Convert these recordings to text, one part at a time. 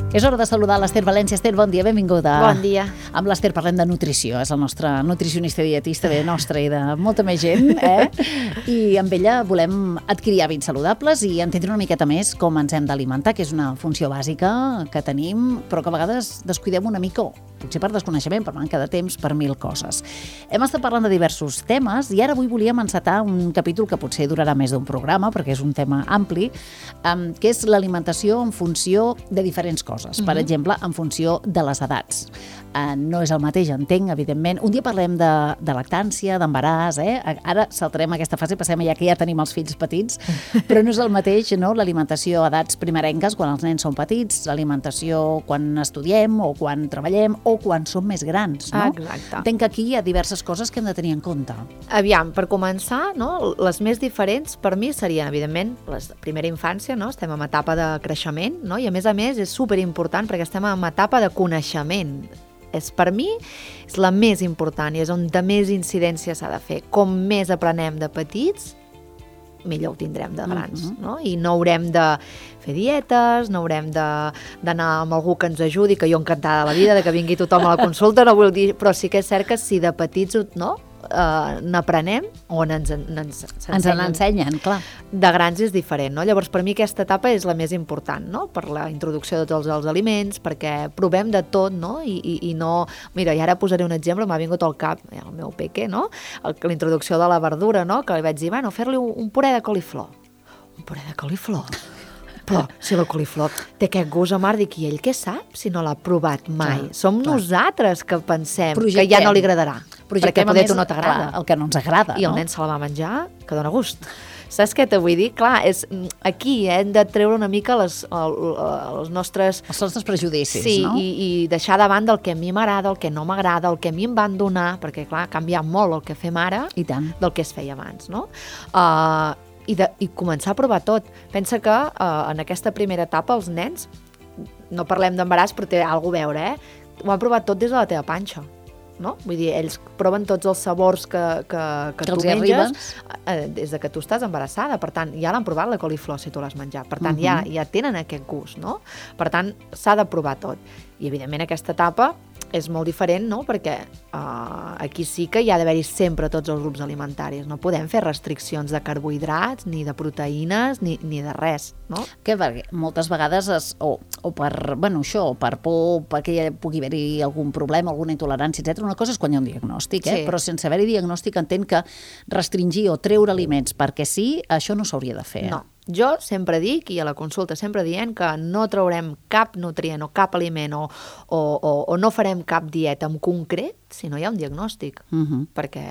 És hora de saludar l'Ester València. Ester, bon dia, benvinguda. Bon dia. Amb l'Ester parlem de nutrició, és el nostre nutricionista dietista, bé, nostre i de molta més gent, I amb ella volem adquirir hàbits saludables i entendre una miqueta més com ens hem d'alimentar, que és una funció bàsica que tenim, però que a vegades descuidem una mica, potser per desconeixement, per manca de temps, per mil coses. Hem estat parlant de diversos temes i ara avui volíem encetar un capítol que potser durarà més d'un programa, perquè és un tema ampli, que és l'alimentació en funció de diferents coses. Per exemple, en funció de les edats. No és el mateix, entenc, evidentment. Un dia parlem de lactància, d'embaràs, Ara saltarem aquesta fase, passem ja que ja tenim els fills petits, però no és el mateix, no? L'alimentació a edats primerenques, quan els nens són petits, l'alimentació quan estudiem o quan treballem o quan som més grans, no? Exacte. Entenc que aquí hi ha diverses coses que hem de tenir en compte. Aviam, per començar, no, les més diferents per mi serien, evidentment, les de primera infància, no? Estem en etapa de creixement, no? I a més és superimportant perquè estem en etapa de coneixement. Per mi, és la més important i és on de més incidència s'ha de fer. Com més aprenem de petits, millor ho tindrem de grans, no? I no haurem de fer dietes, no haurem d'anar amb algú que ens ajudi, que jo encantada de la vida, de que vingui tothom a la consulta, no vull dir, però sí que és cert que si de petits, no?, n'aprenem o ens n'ensenyen, clar. De grans és diferent, no? Llavors, per mi aquesta etapa és la més important, no? Per la introducció de tots els aliments, perquè provem de tot, no? I no... Mira, i ara posaré un exemple, m'ha vingut al cap el meu peque, no? La introducció de la verdura, no? Que li vaig dir, bueno, fer-li un puré de coliflor. Un puré de coliflor? Però si la coliflor té aquest gust amarg, dic, i ell què sap si no l'ha provat mai? Som nosaltres que pensem que ja no li agradarà, perquè poder tu no t'agrada. El que no ens agrada, I el nen se la va menjar, que dona gust. Saps què t'ho vull dir? Clar, aquí hem de treure una mica els nostres... Els nostres prejudicis, sí, no? I deixar davant del que a mi m'agrada, el que no m'agrada, el que a mi em van donar, perquè clar, ha canviat molt el que fem ara del que es feia abans, no? I començar a provar tot. Pensa que en aquesta primera etapa els nens, no parlem d'embaràs però té alguna a veure, ho han provat tot des de la teva panxa, no? Vull dir, ells proven tots els sabors que tu menges des de que tu estàs embarassada, per tant, ja l'han provat la coliflor si tu l'has menjat, per tant, ja tenen aquest gust, no? Per tant, s'ha de provar tot. I, evidentment, aquesta etapa és molt diferent, no? Perquè aquí sí que hi ha d'haver-hi sempre tots els grups alimentaris. No podem fer restriccions de carbohidrats, ni de proteïnes, ni de res, no? Que perquè moltes vegades, o per por, perquè pugui haver-hi algun problema, alguna intolerància, etc. Una cosa és quan hi ha un diagnòstic, però sense haver-hi diagnòstic entenc que restringir o treure aliments perquè sí, això no s'hauria de fer. No. Jo sempre dic, i a la consulta sempre dient, que no traurem cap nutrient o cap aliment o no farem cap dieta en concret si no hi ha un diagnòstic. Perquè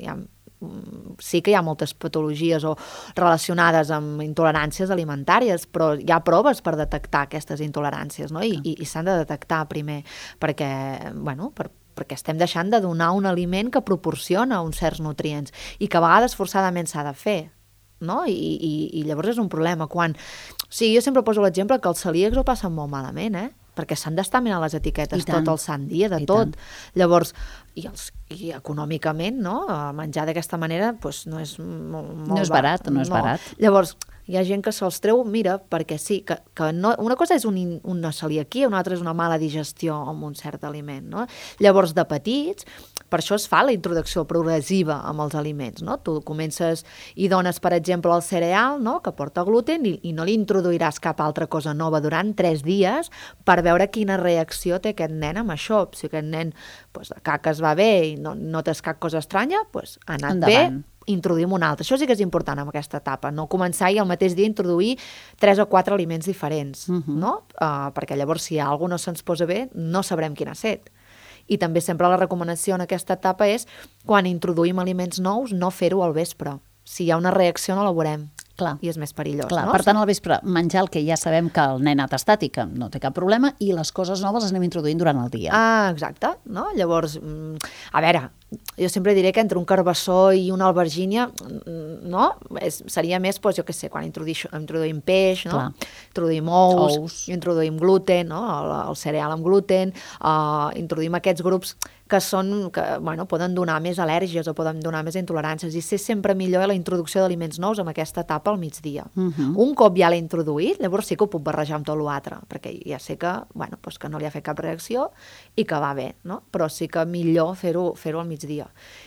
sí que hi ha moltes patologies relacionades amb intoleràncies alimentàries, però hi ha proves per detectar aquestes intoleràncies, no? I s'han de detectar primer, perquè estem deixant de donar un aliment que proporciona uns certs nutrients i que a vegades forçadament s'ha de fer, no? I llavors és un problema. Jo sempre poso l'exemple que els celíacs ho passen molt malament, perquè s'han d'estar mirant les etiquetes tot el sant dia, de tot. Llavors, i econòmicament, no? Menjar d'aquesta manera no és molt no és barat, no és barat. Llavors, hi ha gent que se'ls treu, mira, perquè sí, que no, una cosa és una celiaquia, una altra és una mala digestió amb un cert aliment, no? Llavors, de petits, per això es fa la introducció progressiva amb els aliments, no? Tu comences i dones, per exemple, el cereal, no?, que porta gluten, i no li introduiràs cap altra cosa nova durant 3 dies per veure quina reacció té aquest nen amb això. Si aquest nen de caca es va bé i no tens cap cosa estranya, ha anat endavant. Bé, introduïm un altre. Això sí que és important en aquesta etapa, no començar i al mateix dia introduir 3 o 4 aliments diferents, no? Perquè llavors si alguna no se'ns posa bé, no sabrem quin ha set. I també sempre la recomanació en aquesta etapa és, quan introduïm aliments nous, no fer-ho al vespre. Si hi ha una reacció no la veurem. Clar. I és més perillós, Clar, no? Per tant, al vespre, menjar el que ja sabem que el nen ha tastat i que no té cap problema, i les coses noves les anem introduint durant el dia. Exacte, no? Llavors, a veure, jo sempre diré que entre un carbassó i una albergínia, no? Seria més, jo què sé, quan introduïm peix, no? Introduïm ous, introduïm gluten, no? El cereal amb gluten, introduïm aquests grups poden donar més al·lèrgies o poden donar més intoleràncies, i ser sempre millor la introducció d'aliments nous en aquesta etapa al migdia. Un cop ja l'he introduït, llavors sí que ho puc barrejar amb tot l'altre, perquè ja sé que, que no li ha fet cap reacció i que va bé, no? Però sí que millor fer-ho al migdia.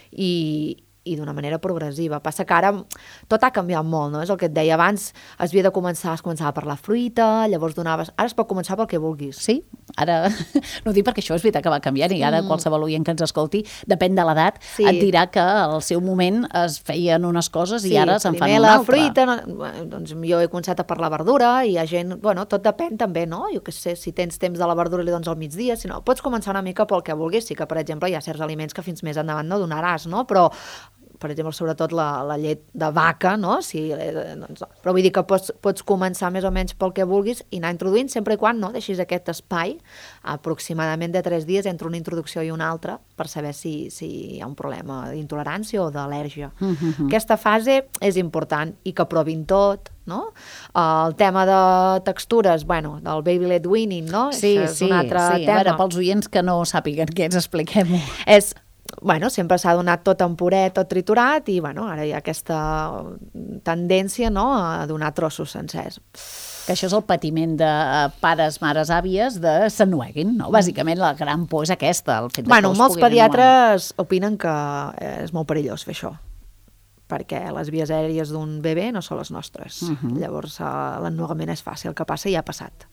I d'una manera progressiva. Passa que ara tot ha canviat molt, no? És el que et deia abans, es començava per la fruita, llavors donaves... Ara es pot començar pel que vulguis. Sí, ara... No ho dic perquè això és veritat que va canviant i ara qualsevol oient que ens escolti, depèn de l'edat, et dirà que al seu moment es feien unes coses i ara se'n fan una altra. Primer la fruita, doncs jo he començat per la verdura i hi ha gent... tot depèn també, no? Jo què sé, si tens temps de la verdura li dones al migdia, si no, pots començar una mica pel que vulguis. Sí que, per exemple, hi ha certs aliments que fins més endavant no donaràs, no? Però per exemple, sobretot la llet de vaca, no? Però vull dir que pots començar més o menys pel que vulguis i anar introduint, sempre i quan no deixis aquest espai, aproximadament de 3 dies entre una introducció i una altra, per saber si hi ha un problema d'intolerància o d'al·lèrgia. Aquesta fase és important i que provin tot, no? El tema de textures, del baby led weaning, no? Sí, és un altre tema. A veure, pels oients que no sàpiguen què és, expliquem-ho. Sempre s'ha donat tot en puré, tot triturat, i ara hi ha aquesta tendència, no?, a donar trossos sencers. Que això és el patiment de pares, mares, àvies de s'ennueguin, no? Bàsicament la gran por és aquesta, el fet de que molts pediatres opinen que és molt perillós fer això, perquè les vies aèries d'un bebè no són les nostres. Llavors l'ennuegament és fàcil, el que passa ja ha passat.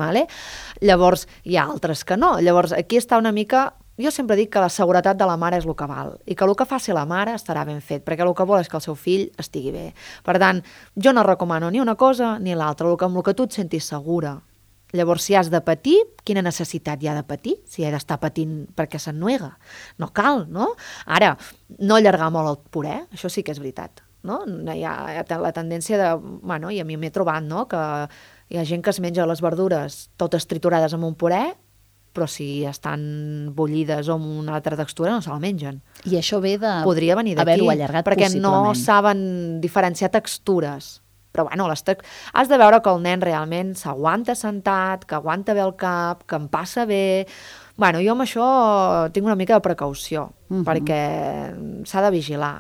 Llavors hi ha altres que no. Llavors aquí està una mica... Jo sempre dic que la seguretat de la mare és el que val i que el que faci la mare estarà ben fet, perquè el que vol és que el seu fill estigui bé. Per tant, jo no recomano ni una cosa ni l'altra, amb el que tu et sentis segura. Llavors, si has de patir, quina necessitat hi ha de patir? Si ha d'estar patint perquè s'ennuega. No cal, no? Ara, no allargar molt el puré, això sí que és veritat, no? Hi ha la tendència de... I a mi m'he trobat, no?, que hi ha gent que es menja les verdures totes triturades amb un puré, però si estan bullides o amb una altra textura no se la mengen. I això ve de... Podria venir d'aquí, haver-ho allargat perquè possiblement. No saben diferenciar textures. Però has de veure que el nen realment s'aguanta sentat, que aguanta bé el cap, que en passa bé... Jo amb això tinc una mica de precaució, perquè s'ha de vigilar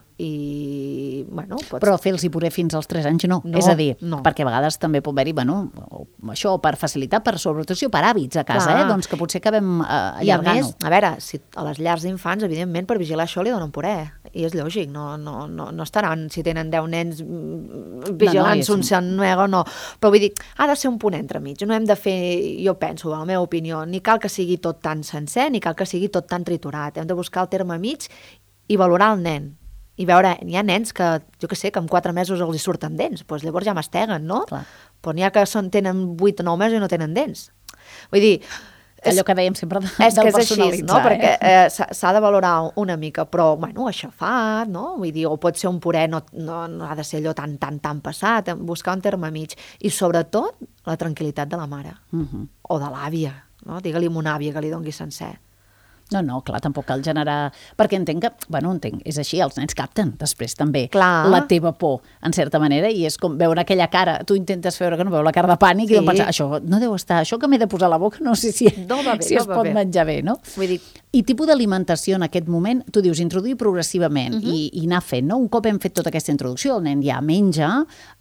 i, Però fer-los puré fins als 3 anys no. És a dir, perquè a vegades també pot haver-hi, això per facilitar, per sobretot per hàbits a casa, doncs que potser acabem allargant-ho. I a més, a veure, a les llars d'infants, evidentment, per vigilar això li donen puré, i és lògic, no estaran, si tenen 10 nens vigilant-se un s'ennuega o no, però vull dir, ha de ser un punt entremig, no hem de fer, jo penso, a la meva opinió, ni cal que sigui tot tan sencer, ni cal que sigui tot tan triturat, hem de buscar el terme mig i valorar el nen, i veure, hi ha nens que, jo què sé, que en 4 mesos els hi surten dents, doncs llavors ja masteguen, no? Clar. Però n'hi ha que tenen 8 o 9 mesos i no tenen dents. Vull dir, allò que dèiem sempre del És personalitzar. així, no? Perquè s'ha de valorar una mica, però, aixafat, no? Vull dir, o pot ser un puré, no ha de ser allò tan passat, buscar un terme mig. I, sobretot, la tranquil·litat de la mare. O de l'àvia, no? Digue-li a una àvia que li dongui sencer. No, clar, tampoc cal generar... Perquè entenc que, és així, els nens capten després també clar. La teva por, en certa manera, i és com veure aquella cara, tu intentes veure que no veu la cara de pànic i pensar, això no deu estar, això que m'he de posar a la boca, no sé si es pot menjar bé, no? Vull dir... I tipus d'alimentació en aquest moment, tu dius, introduir progressivament i anar fent, no? Un cop hem fet tota aquesta introducció, el nen ja menja,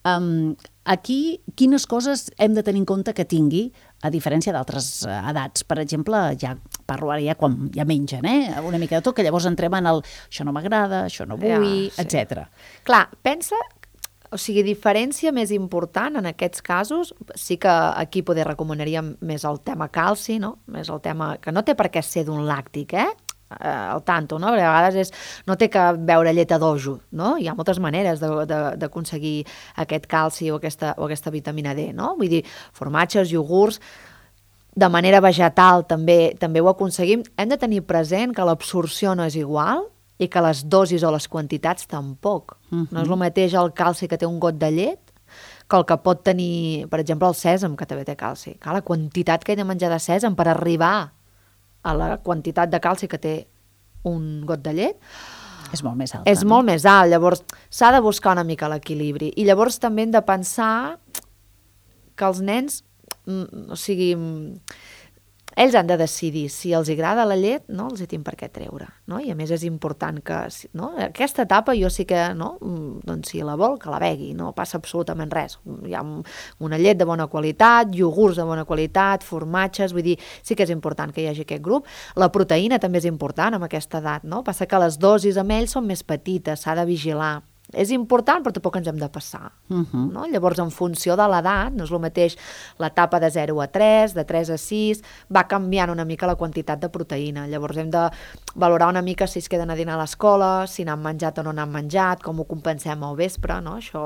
aquí quines coses hem de tenir en compte que tingui a diferència d'altres edats. Per exemple, ja parlo ara ja quan ja mengen, una mica de tot, que llavors entrem en el això no m'agrada, això no vull, etc. Clar, pensa, diferència més important en aquests casos, sí que aquí poder recomanaríem més el tema calci, no? Més el tema que no té per què ser d'un làctic, al tanto, no? Perquè a vegades no té que beure llet a dojo, no? Hi ha moltes maneres d'aconseguir aquest calci o aquesta vitamina D, no? Vull dir, formatges, iogurts, de manera vegetal també ho aconseguim. Hem de tenir present que l'absorció no és igual i que les dosis o les quantitats tampoc. No és el mateix el calci que té un got de llet que el que pot tenir, per exemple, el sèsam, que també té calci. La quantitat que he de menjar de sèsam per arribar a la quantitat de calci que té un got de llet és molt més alt. És molt més alt, llavors s'ha de buscar una mica l'equilibri. I llavors també hem de pensar que els nens, ells han de decidir si els agrada la llet, no els hi tinc per què treure, no? I a més és important que, no? Aquesta etapa jo sí que, no? Doncs si la vol, que la begui, no passa absolutament res. Hi ha una llet de bona qualitat, iogurts de bona qualitat, formatges, vull dir, sí que és important que hi hagi aquest grup. La proteïna també és important amb aquesta edat, no? Passa que les dosis amb ells són més petites, s'ha de vigilar. És important, però tampoc ens hem de passar. No? Llavors, en funció de l'edat, no és el mateix l'etapa de 0 a 3, de 3 a 6, va canviant una mica la quantitat de proteïna. Llavors, hem de valorar una mica si es queden a dinar a l'escola, si n'han menjat o no n'han menjat, com ho compensem al vespre, no? Això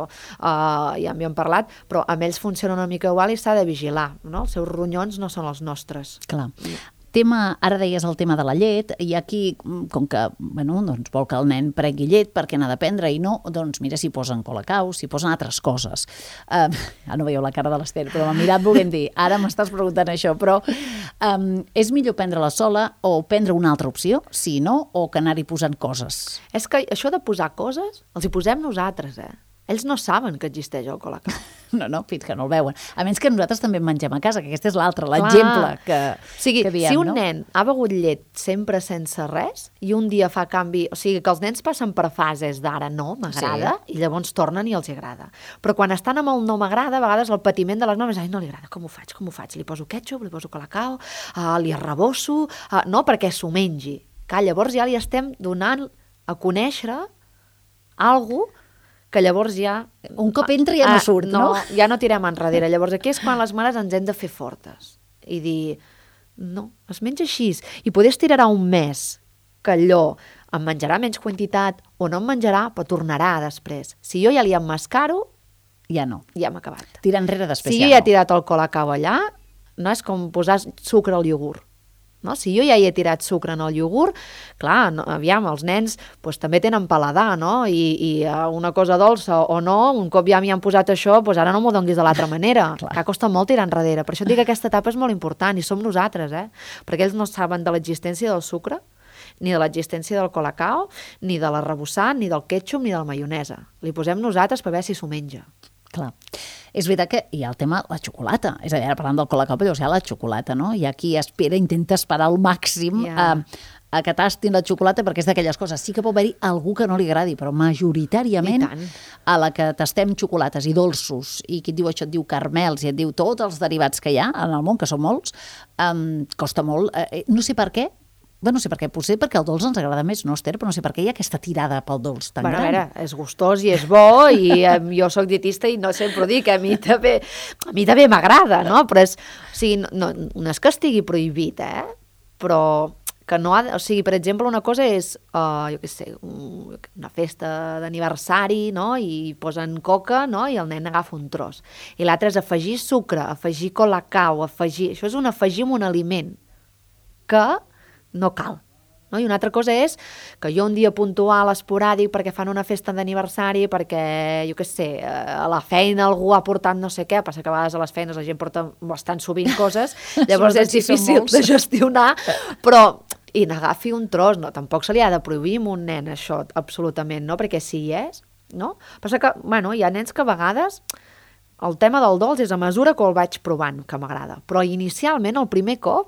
ja en havíem parlat, però amb ells funciona una mica igual i s'ha de vigilar, no? Els seus ronyons no són els nostres. Clar. Ara deies el tema de la llet, i aquí, com que doncs vol que el nen prengui llet perquè n'ha de prendre i no, doncs mira, s'hi posen colacao, s'hi posen altres coses. No veieu la cara de l'Ester, però m'ha mirat volent dir, ara m'estàs preguntant això, però és millor prendre-la sola o prendre una altra opció, si no, o que anar-hi posant coses? És que això de posar coses, els hi posem nosaltres, Ells no saben que existeix el colacao. No, fins que no el veuen. A menys que nosaltres també en mengem a casa, que aquesta és l'altra, l'exemple que diem. Si un nen ha begut llet sempre sense res i un dia fa canvi, o sigui que els nens passen per fases d'ara no, m'agrada, i llavors tornen i els agrada. Però quan estan amb el no m'agrada, a vegades el patiment de les mames, ai, no li agrada, com ho faig? Li poso ketchup, li poso colacao, li arrebosso, no perquè s'ho mengi. Llavors ja li estem donant a conèixer alguna cosa que llavors ja... Un cop entra ja no surt, no? Ja no tirem enrere. Llavors aquí és quan les mares ens hem de fer fortes i dir, no, es menja així. I poder estirarà un mes que allò em menjarà menys quantitat o no em menjarà, però tornarà després. Si jo ja li emmascaro, ja no. Ja hem acabat. Tirar enrere després si jo ja he tirat el colacao allà, no és com posar sucre al iogurt. No? Si jo ja hi he tirat sucre en el iogurt, clar, aviam, els nens també tenen paladar, no? I una cosa dolça o no, un cop ja m'hi han posat això, ara no m'ho donguis de l'altra manera. Que costa molt tirar enrere. Per això dic que aquesta etapa és molt important, i som nosaltres, perquè ells no saben de l'existència del sucre, ni de l'existència del colacao, ni de l'arrebossat, ni del ketchup, ni de la maionesa. Li posem nosaltres per veure si s'ho menja. Clar. És veritat que hi ha el tema la xocolata. És a dir, ara parlant del colacao, però hi ha la xocolata, no? Hi ha qui intenta esperar al màxim a que tastin la xocolata, perquè és d'aquelles coses. Sí que pot haver-hi algú que no li agradi, però majoritàriament a la que tastem xocolates i dolços, i qui et diu això et diu caramels i et diu tots els derivats que hi ha en el món, que són molts, costa molt. No sé per què. No sé per què, potser perquè el dolç ens agrada més, no, Esther? Però no sé per què hi ha aquesta tirada pel dolç tan gran. A veure, és gustós i és bo, i jo soc dietista i no sempre ho dic, a mi també m'agrada, no? Però no és que estigui prohibit, però que no ha... O sigui, per exemple, una cosa és, jo què sé, una festa d'aniversari, no? I posen coca, no? I el nen agafa un tros. I l'altre és afegir sucre, afegir colacao, afegir... Això és un afegir en un aliment que no cal. No? I una altra cosa és que jo un dia puntual, esporàdic, perquè fan una festa d'aniversari, perquè, jo què sé, a la feina algú ha portat no sé què, passa que a vegades a les feines la gent porta bastant sovint coses, llavors és difícil de gestionar, però i n'agafi un tros, no? Tampoc se li ha de prohibir a un nen això, absolutament, no? Perquè si hi és, no? Passa que, hi ha nens que a vegades el tema del dolç és a mesura que el vaig provant, que m'agrada, però inicialment, el primer cop,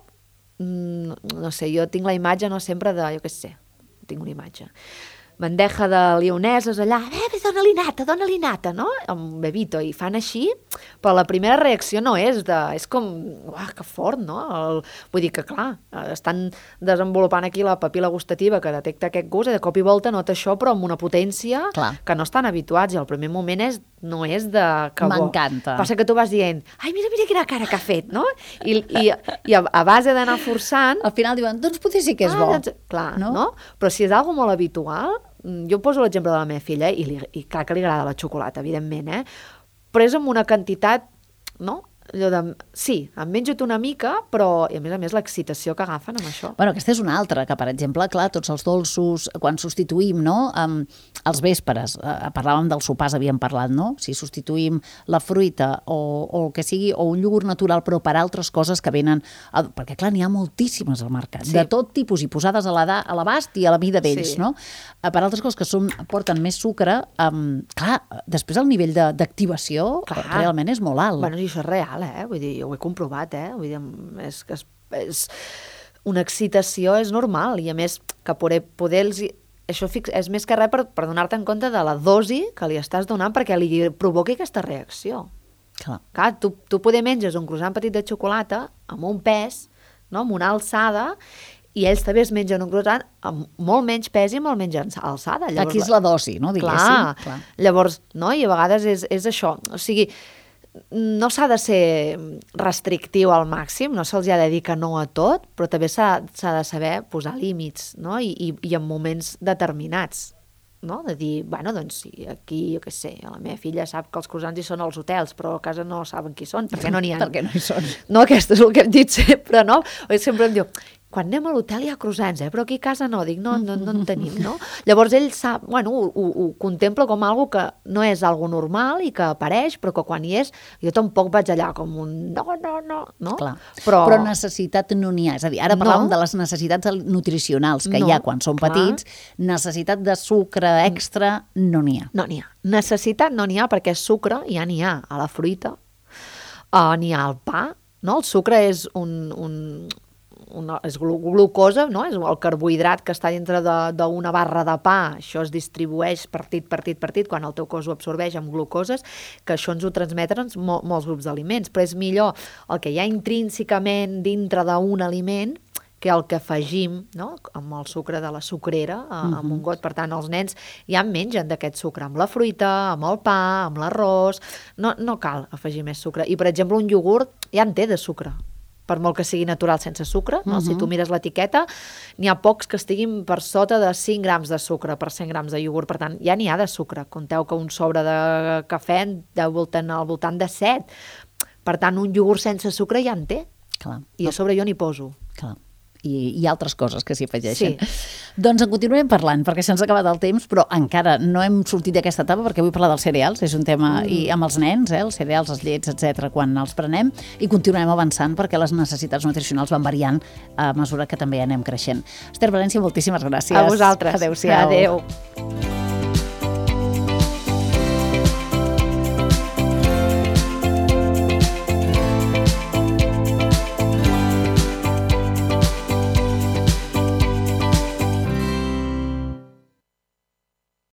no sé, jo tinc la imatge no sempre de, jo què sé, tinc una imatge bandeja de lioneses allà, dona-li nata, no? Amb bebito, i fan així, però la primera reacció no és és com, uah, que fort, no? Vull dir que, clar, estan desenvolupant aquí la papil·la gustativa que detecta aquest gust, i de cop i volta nota això, però amb una potència que no estan habituats, i el primer moment no és de... M'encanta. Passa que tu vas dient, ai, mira quina cara que ha fet, no? I a base d'anar forçant... Al final diuen, doncs potser sí que és bo. Clar, no? Però si és algo molt habitual, jo poso l'exemple de la meva filla, i clar que li agrada la xocolata, evidentment, però és amb una quantitat, no? Allò de, sí, em menjo una mica, però, i a més l'excitació que agafen amb això. Bueno, aquesta és una altra, que per exemple, clar, tots els dolços, quan substituïm, no?, els vèsperes, parlàvem dels sopars, havíem parlat, no?, si substituïm la fruita o el que sigui, o un iogurt natural, però per altres coses que venen, perquè clar, n'hi ha moltíssimes al mercat, de tot tipus, i posades a l'abast i a la mida d'ells, no? Per altres coses que porten més sucre, clar, després el nivell d'activació realment és molt alt. Bueno, i això és real, vull dir, jo ho he comprovat, vull dir, és que una excitació és normal, i a més que poder-los... Això és més que res per donar-te en compte de la dosi que li estàs donant perquè li provoqui aquesta reacció. Clar, tu poder menges un croissant petit de xocolata amb un pes, no? Amb una alçada, i ells també es mengen un croissant amb molt menys pes i molt menys alçada. Llavors, aquí és la dosi, no? Diguéssim. Clar. Llavors, no? I a vegades és això. O sigui, no s'ha de ser restrictiu al màxim, no se'ls ha de dir que no a tot, però també s'ha de saber posar límits, no? I en moments determinats. No? De dir, bueno, doncs sí, aquí, jo què sé, la meva filla sap que els croissants hi són als hotels, però a casa no saben qui són, perquè no n'hi ha. Perquè no hi són. No, aquest és el que hem dit sempre, no? Sempre em diu, quan anem a l'hotel hi ha croissants, però aquí a casa no. Dic, no en tenim, no? Llavors ell sap, bueno, ho contempla com algo que no és algo normal i que apareix, però que quan hi és, jo tampoc vaig allà com un no? Clar. Però necessitat no n'hi ha. És a dir, ara parlàvem de les necessitats nutricionals que hi ha quan són petits, necessitat de sucre extra no n'hi ha. No n'hi ha. Necessitat no n'hi ha perquè sucre ja n'hi ha a la fruita, n'hi ha al pa, no? El sucre és és glucosa, no? És el carbohidrat que està dintre d'una barra de pa. Això es distribueix partit, quan el teu cos ho absorbeix amb glucoses, que això ens ho transmeten molts grups d'aliments, però és millor el que hi ha intrínsecament dintre d'un aliment que el que afegim, no? Amb el sucre de la sucrera, amb un got. Per tant, els nens ja mengen d'aquest sucre amb la fruita, amb el pa, amb l'arròs. No cal afegir més sucre. I, per exemple, un iogurt ja en té de sucre, per molt que sigui natural sense sucre, no? Si tu mires l'etiqueta, n'hi ha pocs que estiguin per sota de 5 grams de sucre per 100 grams de iogurt, per tant, ja n'hi ha de sucre. Compteu que un sobre de cafè al voltant de 7. Per tant, un iogurt sense sucre ja en té. Clar. I a sobre jo n'hi poso. Clar. I altres coses que s'hi afegeixen. Sí. Doncs en continuem parlant, perquè se'ns ha acabat el temps, però encara no hem sortit d'aquesta etapa, perquè vull parlar dels cereals, és un tema, i amb els nens, els cereals, els llets, etc., quan els prenem, i continuem avançant perquè les necessitats nutricionals van variant a mesura que també anem creixent. Esther València, moltíssimes gràcies. A vosaltres. Adéu-siau. Adéu.